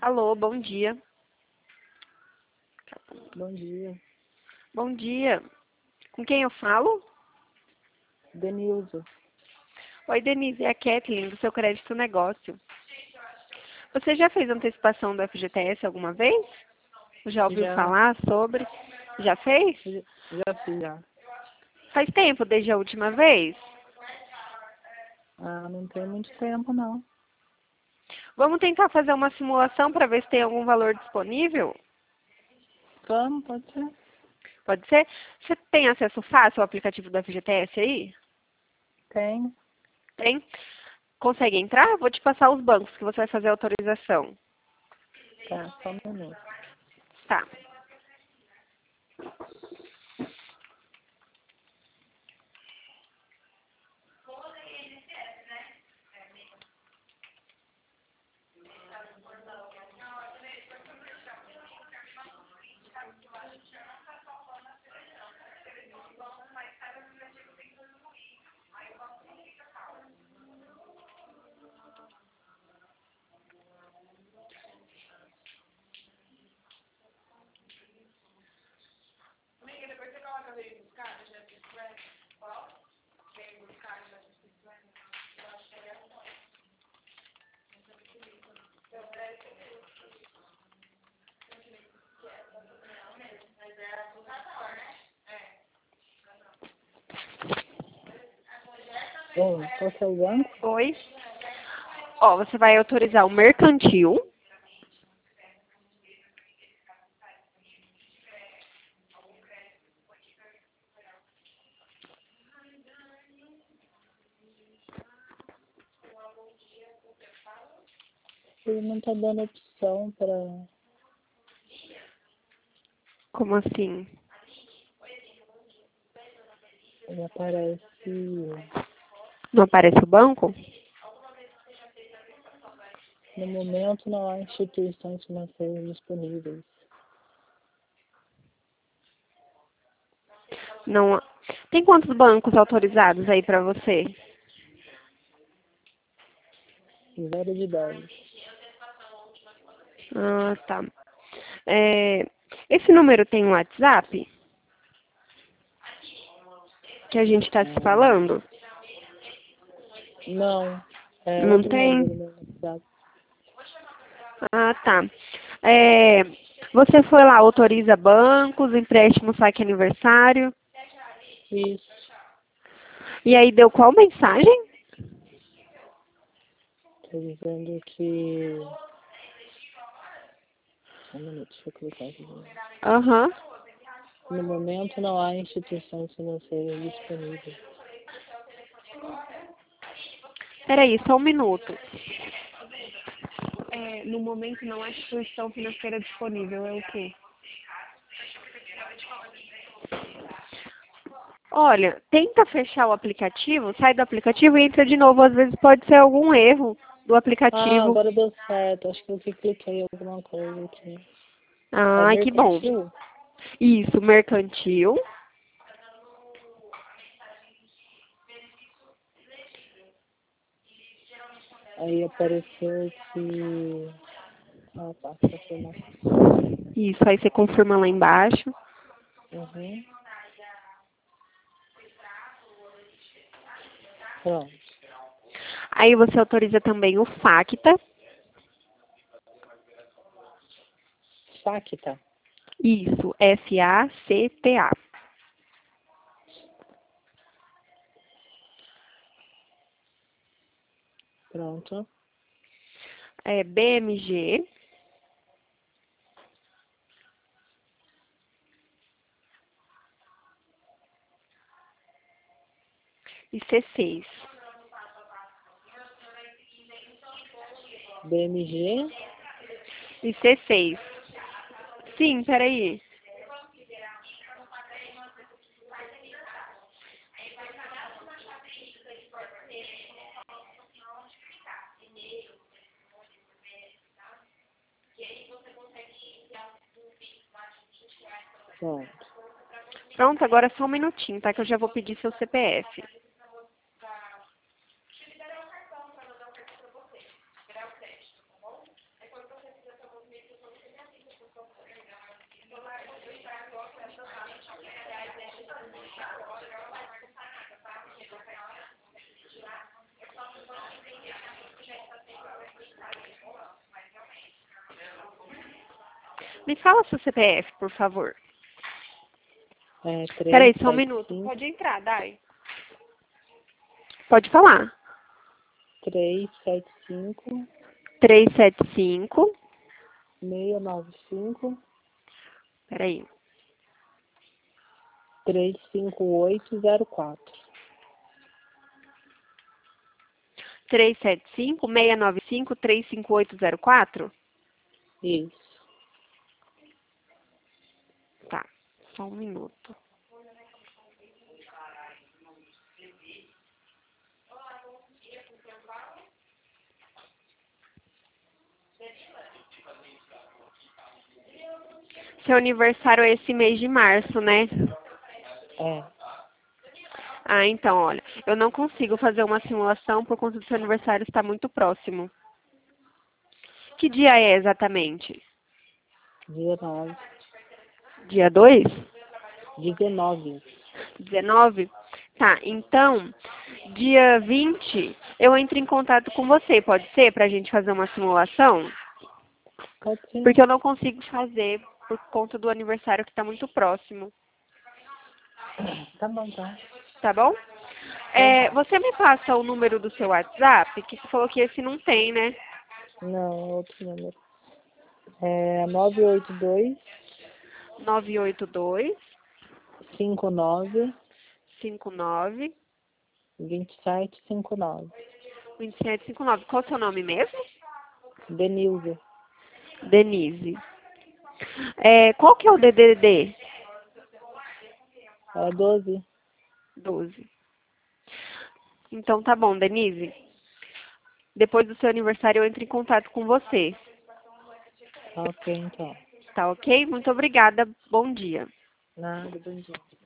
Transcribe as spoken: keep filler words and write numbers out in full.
Alô, bom dia. Bom dia. Bom dia. Com quem eu falo? Denilza. Oi, Denise, é a Kathleen, do seu Crédito Negócio. Você já fez antecipação do F G T S alguma vez? Já ouviu Já. falar sobre? Já fez? Já, já fiz, já. Faz tempo desde a última vez? Ah, não tem muito tempo, não. Vamos tentar fazer uma simulação para ver se tem algum valor disponível? Vamos, pode ser. Pode ser? Você tem acesso fácil ao aplicativo do F G T S aí? Tem. Tem? Consegue entrar? Vou te passar os bancos que você vai fazer a autorização. Tá, só um minuto. Tá. Bom, qual que é o banco? Oi. Ó, você vai autorizar o mercantil. Ele não tá dando opção para... Como assim? Ele aparece... Não aparece o banco? No momento não há instituições financeiras disponíveis. Não. Tem quantos bancos autorizados aí para você? Zero de dez. Ah, tá. É, esse número tem um WhatsApp? Que a gente está se Ah, falando? não. É Não outro tem? número no WhatsApp. Ah, tá. É, você foi lá, autoriza bancos, empréstimo, saque aniversário. Isso. E aí deu qual mensagem? Tô dizendo que... Um minuto, deixa eu clicar aqui. Aham. No momento não há instituições financeiras disponíveis. Peraí, só um minuto. É, no momento não há instituição financeira disponível, é o quê? Olha, tenta fechar o aplicativo, sai do aplicativo e entra de novo. Às vezes pode ser algum erro do Ah, aplicativo. agora deu certo. Acho que eu que cliquei em alguma coisa aqui. É Ah, que bom. mercantil? Isso, mercantil. Aí apareceu que... Ah, tá. Confirmação. Isso, aí você confirma lá embaixo. Uhum. Pronto. Aí você autoriza também o FACTA. Facta. Isso, F A C T A. Pronto. É B M G. E C seis. B M G. E C seis. Sim, peraí. Pronto. Pronto, agora só um minutinho, tá? Que eu já vou pedir seu C P F. Me fala seu C P F, por favor. É Peraí, três só um sete minuto. cinco, Pode entrar, Dai. Pode falar. três sete cinco, três sete cinco. seis nove cinco, Peraí. três cinco oito zero quatro. três sete cinco, seis nove cinco, três cinco oito zero quatro? Isso. Tá. Só um minuto. Seu aniversário é esse mês de março, né? É. Ah, então, olha, eu não consigo fazer uma simulação por conta do seu aniversário estar muito próximo. Que dia é exatamente? dezenove. Dia dois? dezenove. dezenove? Tá, então, dia vinte, eu entro em contato com você, pode ser? Pra gente fazer uma simulação? Pode ser. Porque eu não consigo fazer por conta do aniversário que está muito próximo. Tá bom, tá. Tá bom? É, você me passa o número do seu WhatsApp? Que você falou que esse não tem, né? Não, é outro número. É nove oito dois, nove oito dois, cinco nove, cinco nove, dois sete cinco nove. dois sete cinco nove. Qual é o seu nome mesmo? Denilza. Denise. É, qual que é o D D D? É doze. doze. Então tá bom, Denise. Depois do seu aniversário eu entro em contato com você. Ok, então. Tá ok? Muito obrigada. Bom dia. Nada, bom dia.